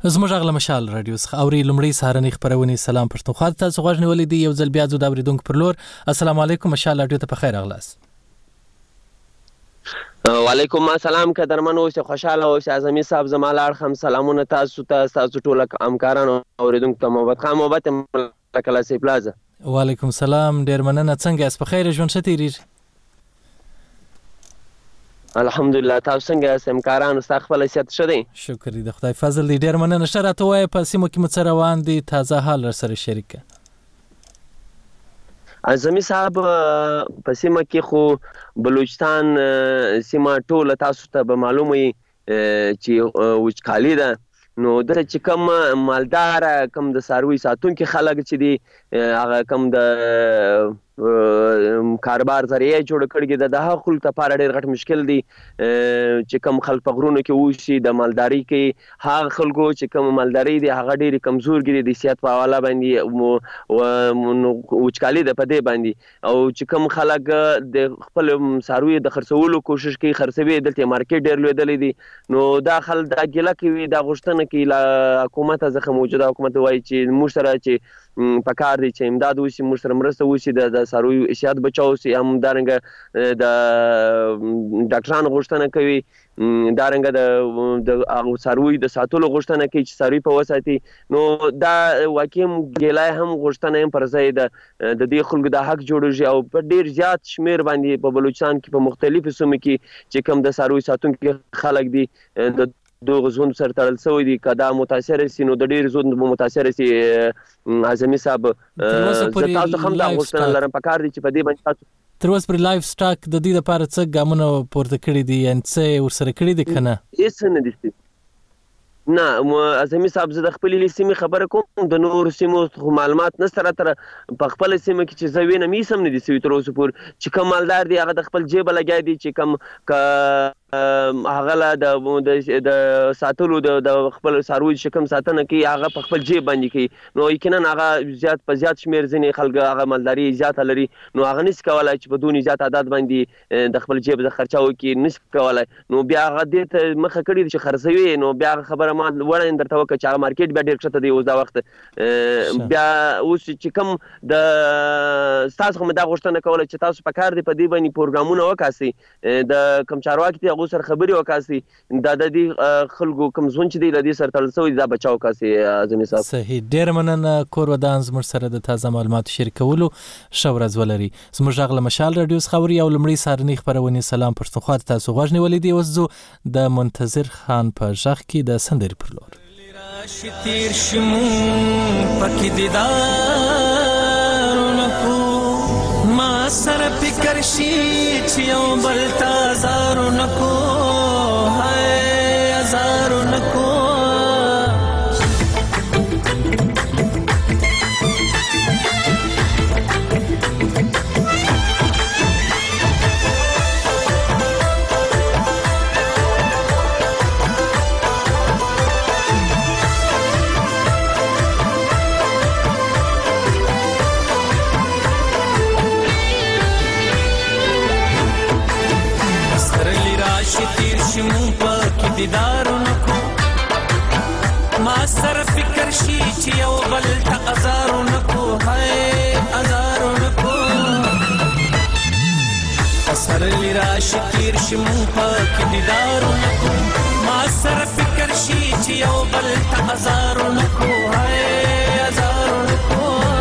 زموږ غل مشال رادیو څخه اوري لمړی سهارنی خبرونه سلام پښتونخوا تاسو غوښنه ولیدي یو ځل بیا زو د اوریدونکو پر لور السلام علیکم مشال رادیو ته په خیر اغلاس وعلیکم السلام قدرمن اوسه خوشاله اوسه اعظمي صاحب زماله اړخم سلامونه تاسو ته تاسو ټول همکارانو اوریدونکو ته محبت خام محبت کلا سی پلازا وعلیکم السلام ډیر مننه څنګه اس په خیر ژوند شتیری الحمدلله تاسو څنګه همکارانو تاسو خپل صحت ښه دی شکر دی خدای فضل دی ډیر مننه شره ته وای په سیمو کې مڅ روان دي تازه حال سره شریکه اعظمي صاحب په سیمه کې خو بلوچستان سیمه ټول تاسو ته به معلومه چې وچکالي ده نو د چې کم مالدار کم د ساروي ساتونکو خلک چې دي هغه کم د کاروبار ذریعہ جوړ کړی د دغه خلک لپاره ډېر غټ مشکل دی چې کم خلک په غرونو کې وشي د مالداري کې هغه خلکو چې کم مالداري دي هغه ډېری کمزور دي د صحت په حواله باندې وچکالي د پدې باندې او چې کم خلک د خپل ساروي د خرڅولو کوشش کوي خرڅوي دلته مارکیټ ډېر لویدلې دي نو دا خل د ګیله کوي د غشتنه کې حکومت ځخه موجوده حکومت وایي چې موږ سره چې پکار دي چې امداد وشي موږ سره مرسته وشي د ساروي صحت بچاو سي هم دارنګ د ډاکټرانو غوښتنه کوي دارنګ د ساروي د ساتلو غوښتنه کوي چې ساروي په وساتي نو دا واقعي ګیلای هم غوښتنه هم پر ځای د دې خلکو د حق جوړوي او په ډیر زیات شمیر باندې په بلوچستان کې په مختلفو سیمو کې چې کوم د ساروي ساتونکو خلک دي د دوه ژوند سره تړل شوی دي کدا متاثر سي نو د ډیر ژوند متاثر سي اعظمي صاحب تاسو هم دا غوښتنه لرم پکار دي چې په دې باندې تاسو تر اوسه پر لایف سټاک د دې لپاره څه ګامونه پورته کړی دي ان څه ورسره کړی دي کنه هیڅ نه دي نه اعظمي صاحب زه د خپل سیمې خبره کوم د نور سیمو معلومات نه سره تر په خپل سیمه کې چې زوینه می سم نه دي سوي تر اوسه پور چې کوم مالدار دي هغه د خپل جیب لګای دي چې کوم هغه لا د د ساتلو د خپل ساروي شکم ساتنه کې هغه په خپل جیب باندې کوي نو یقینا هغه زیات په زیات شمیر ځنې خلک هغه مالداري زیات لري نو هغه نس کولای چې په دونی زیات عدد باندې د خپل جیب د خرچاو کې نس کولای نو بیا هغه د مخه کړی چې خرڅوي نو بیا خبره ما وړاندې درته وکړه چې هغه مارکیټ بیا ډیر ښه دی اوس دا وخت بیا اوس چې کوم د تاسو هم دا غوښتنه کوله چې تاسو په کار دی په دې باندې پروګرامونه وکاسي د کم چارواکي ته غوسر خبري وکاسي دا د دې خلکو کم ځون چې دی د دې سره تړل شوی دا بچاو کاسي اعظمي صاحب صحیح ډیر مننه کور ودان زموږ سره د تازه معلوماتو شریکولو شورز ولري زموږ غل مشال رادیو خبري او لمړی سارنی خبرونه سلام پښتونخوا تاسو غوښنه ولیدي اوس زو د منتظر خان په ژغ کې د سندري پر لور شتیر شمو پکې دیدار نکو ما سره فکر شي چې یو بل تازار نکو هاي ازار نکو دیدار نکو ما سره فکر شي چې یو بل ته ازار نکو هاي ازار نکو سره لرا شکیر شمو پاک دیدار نکو ما سره فکر شي چې یو بل ته ازار نکو هاي ازار نکو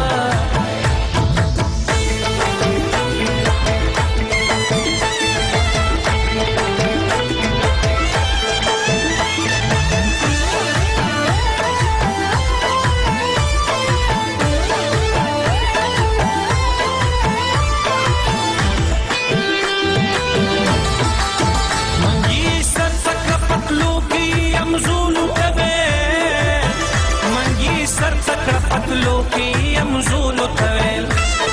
لوکی امزولو تویل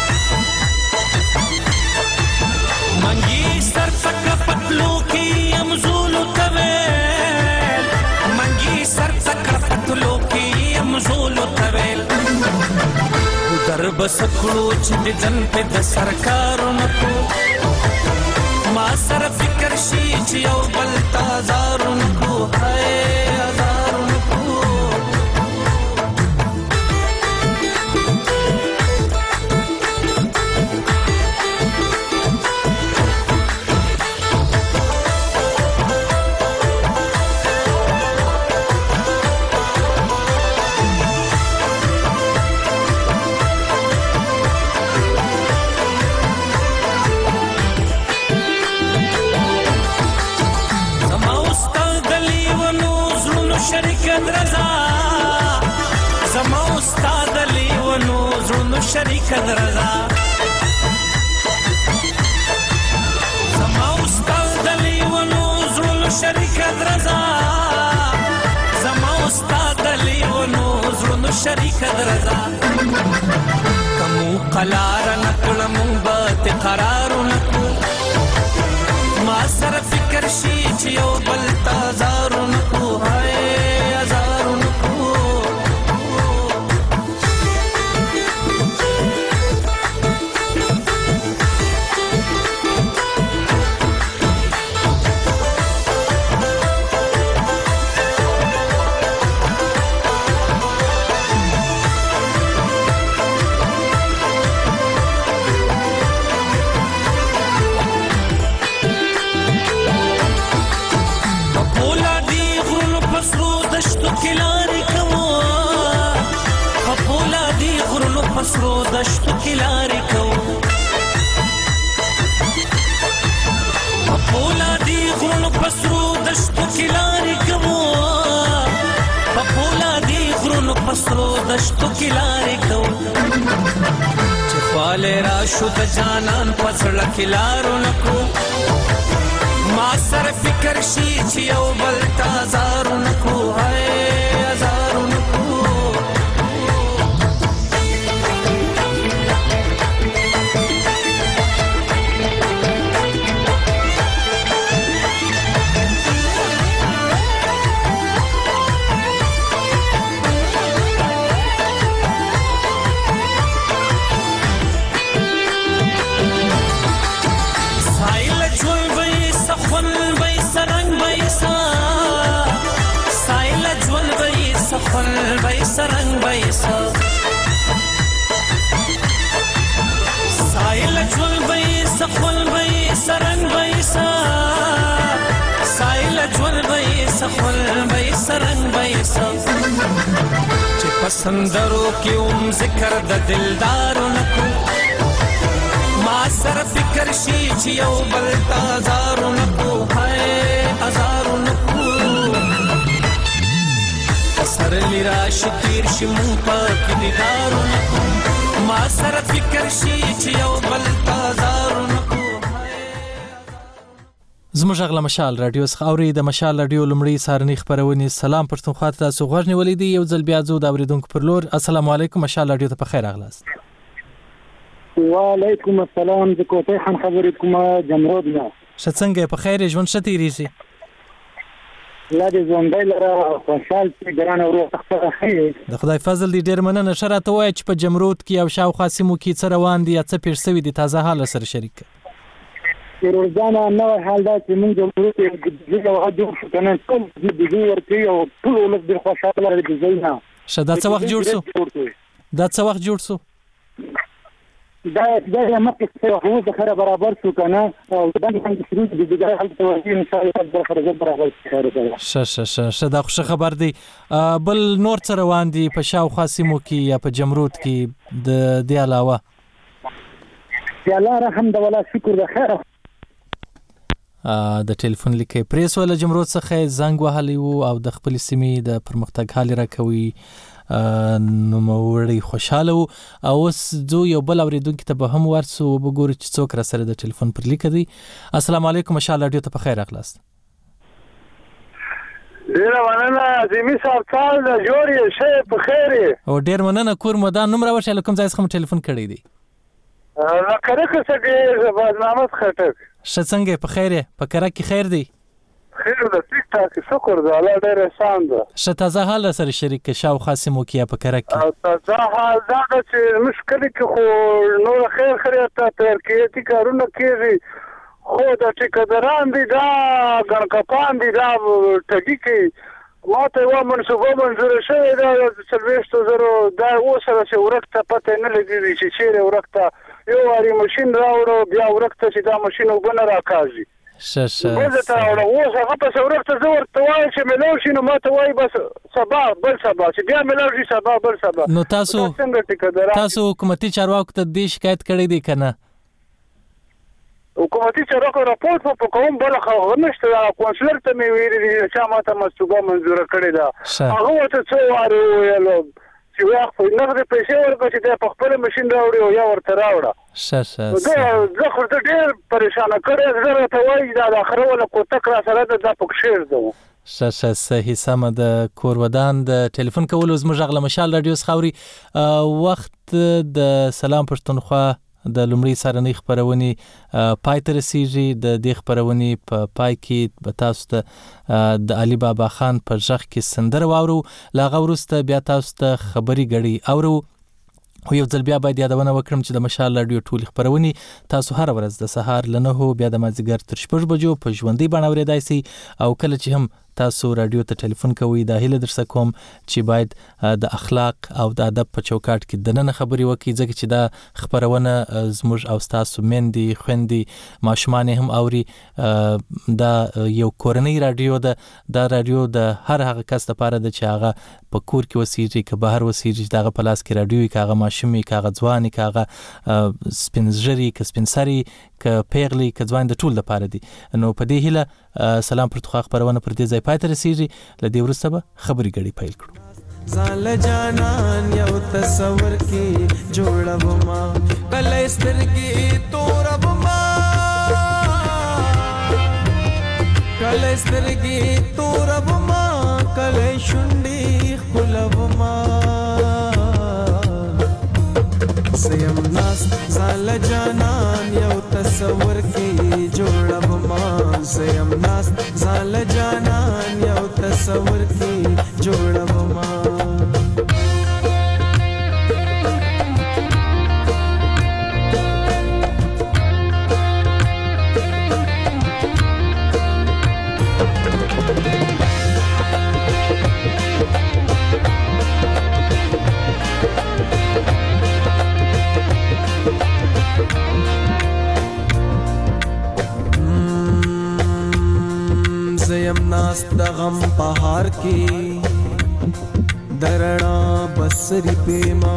منگی سر تک پتلو کی امزولو تویل منگی سر تک پتلو کی امزولو تویل در بسکلو چند جن پہ د سرکارو نکو ما سر فکر شی چیو بل تازارو نکو ہے ازارو نکو درزا زما استاد لیونو زړونو شریک درزا زما استاد لیونو زړونو شریک درزا زما استاد لیونو زړونو شریک درزا کمو قلار نکړم بات قرار نکو ما سره فکر شي چې یو بل تازار نکو هاي ازار نکو پسرو دشتو کی لاری کو پپولا دی غرونو پسرو دشتو کی لاری کو پپولا دی غرونو پسرو دشتو کی لاری کو چخوال راشو د جانان پسړه کی لارو نکو ما سر فکر شي چې یو بل تازارو نکو هاي ازارو نکو خپل بای سرنګ بای سا سایل جول بای سخل بای سرنګ بای سا سایل جول بای سخل بای سرنګ بای سا چې پسندرو کې اوم ذکر د دلدارو نکو ما سر فکر شي چې یو بل تازارو نکو هاي ازارو نکو سر لرا شتیر شمو پاک دیدارو نکو ما سر فکر شي چې یو بل تازارو نکو زموږ غلا مشال رادیو څخه اوري د مشال رادیو لمړی سارنی خبرونه سلام پښتونخوا ته تاسو غوښنی ولیدي یو ځل بیا زو د اوریدونکو پر لور السلام علیکم مشال رادیو ته په خیر اغلاست وعلیکم السلام زه کوته خان خبرې کوم جمرود نه شڅنګ په خیر ژوند شتي ریسي لا دې ژوندۍ لره خوشحال چې ګران ورو تخته خیر د خدای فضل دې ډېر مننه شرط وای چې په جمرود کې او شاوخوا سیمو کې څه روان دي یا څه پیښ شوي دي تازه حال سره شریک روزانه نو حال دا چې موږ جمرود کې د غوډو کنه ټول د دې ورته او ټول ولس د خوشاله لري د زینا شدا څه وخت جوړ شو دا څه وخت جوړ شو دا دا مکه څه هو ځخره برابر شو کنه او دا څنګه شروع دي د حالت توجیه ان شاء الله د خرج برابر شي ش ش ش ش دا خو خبر دی بل نور څه روان دي په شاوخوا سیمو کې یا په جمرود کې د دې علاوه یا الله رحم د ولا شکر د خیر د ټلیفون لیکي پریس ولا جمرود څخه زنګ وهلی وو او د خپل سیمې د پرمختګ حال راکوي نو موري خوشاله او اوس جو یو بل اوریدونکو ته به هم ورسو وګورو چې څوک را سره د ټلیفون پر لیک دی السلام علیکم مشال رادیو ته په خیر اخلاص ډیر مننه زمي صاحب تاسو جوړی شي په خیر او ډیر مننه کور مدان نوم راوښه کوم ځای څخه ټلیفون کړی دی نو کړه که څه دی برنامه خټک شڅنګ په خیر په کړه کې خیر دی خیر د ټیک ټاک شکر د الله ډېر احسان ده شتازه حال سره شریک شاو خاصمو کې په کړه کې تازه حال دا چې مشکل کې خو نو خیر خیرته تر کې چې کارونه کېږي خو د ټیکداران دي دا ګنکپان دي دا ټګي کې ماته و منصوبه منظور شوی دا څلويشت زره دا اوسره چې ورکته پته نه لګي چې چیرې ورکته یو واری ماشين راوړو بیا ورکته چې دا ماشين وبنه راکاږي ش ش زه ته راوړم اوس هغه په ورکته زه ورته وایم چې ملو شي نو ماته وای بس سبا بل سبا چې بیا ملو شي سبا بل سبا نو تاسو تاسو حکومتي چارواکو ته د شکایت کړی دی کنه حکومتي چارواکو راپورټ په کوم بل خبره نشته دا کونسلر ته مې ویلي چې ماته مسوګه منزوره کړې ده هغه ته څو واره ویلو چې واخ په نغد پیسې ورکړي چې په خپل ماشين راوړي او یا ورته راوړه شه شه زه خو ډېر پریشان کړی زه ته وایي دا د اخره ولا کوتک را سره د پکشیر ده شه شه صحیح سم د کور ودان د ټلیفون کولو زموږ غل مشال رادیو خاوري وخت د سلام پښتونخوا د لومړی سارنۍ خبرونې پای ته رسیږي د دې خبرونې په پای کې به تاسو ته د علي بابا خان په ژغ کې سندره واورو لا غوړسته بیا تاسو ته خبري غړي اورو خو یو ځل بیا باید یادونه وکړم چې د مشال رادیو ټول خبرونې تاسو هر ورځ د سهار لنه بیا د مازیګر تر شپږ بجو په ژوندۍ باندې اورېدای شئ او کله چې هم تاسو رادیو ته ټلیفون کوئ دا هیله درڅ کوم چې باید د اخلاق او د ادب په چوکاټ کې دننه خبري وکړي ځکه چې دا خبرونه زموږ او تاسو مندي خويندې ماشومان هم اوري دا یو کورنۍ رادیو ده دا رادیو د هر هغه کس لپاره د چې هغه په کور کې وسیږي که بهر وسیږي دغه په لاس کې رادیو کې هغه ماشومي کې هغه ځواني کې هغه سپینزري کې سپینسري کې پیغلي کې ځوان د ټول لپاره دي نو په دې هیله سلام پرتخوا خبرونه پر دې ځای پای ته رسیږي لدې ورسته به خبري غړي پیل کړو زال جانان یو تصور کې جوړم ما کله سترګې تورم ما کله سترګې تورم ما کله شونډې خلوم ما سیم ناس زال جانان یو تصور کې جوړم ما سیم ناس زال جانان یو تصور کې جوړم ما ناس د غم پهار کې درنا بسری پیما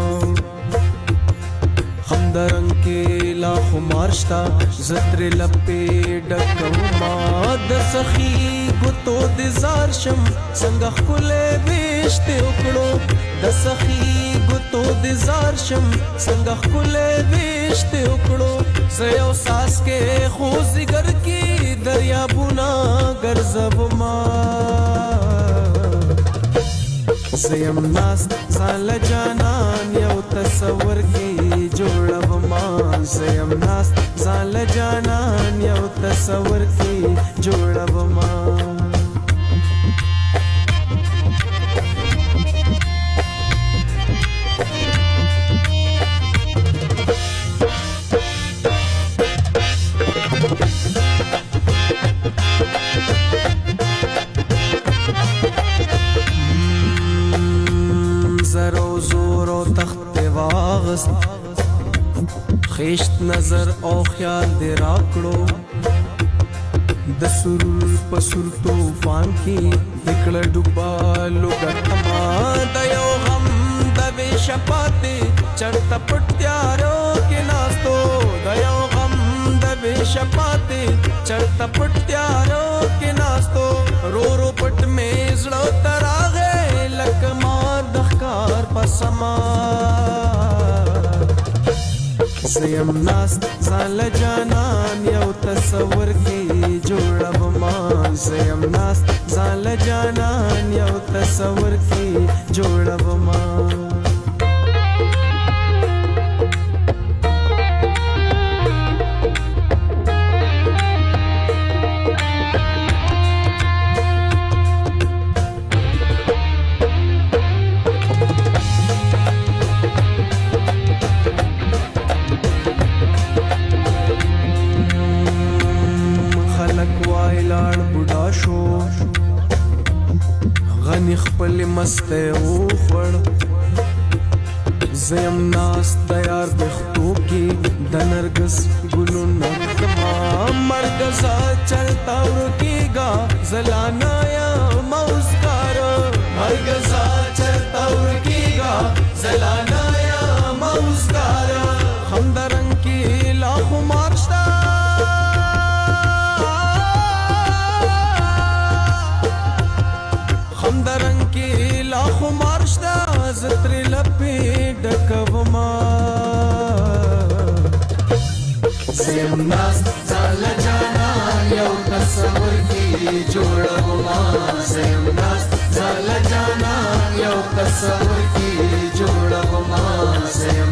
هم درنګ کې لا خمارشتا زتر لپې ډکوما د سخی ګوتو د زار شم څنګه خلې وشته وکړو د سخی ګوتو د زار شم څنګه خلې وشته وکړو زيو ساس کې خو زګر کې دریابونه ګرځب ما زیم ناس زال جانان یو تصور کې جوړب ما زیم ناس زال جانان یو تصور کې جوړب ما خیشت نظر او خیال دې راکړو د سرور په سر طوفان کې دکړه ډوبالو ګټما د یو غم د بشپاتې چرته پټیارو کې ناستو د یو غم د بشپاتې چرته پټیارو کې ناستو رو رو پټ مې زړه تراغه لکه مار د ښکار پسما زیم ناس زال جانان یو تصور کې جوړب ما زیم ناس زال جانان یو تصور کې جوړب ما غنی خپل مسته او خړ زیم ناس تیار بختو کې د نرګس ګلو نغما مرګزا چلتا ورکیگا زلانا یا موسکار مرګزا چلتا ورکیگا زلانا یا موسکار هم درنګ کې لا خمارشتا لارشدا زتر لپې ډکوما زم ناس زال جانا یو تصور کی جوړوما زم ناس زال جانا یو تصور کی جوړوما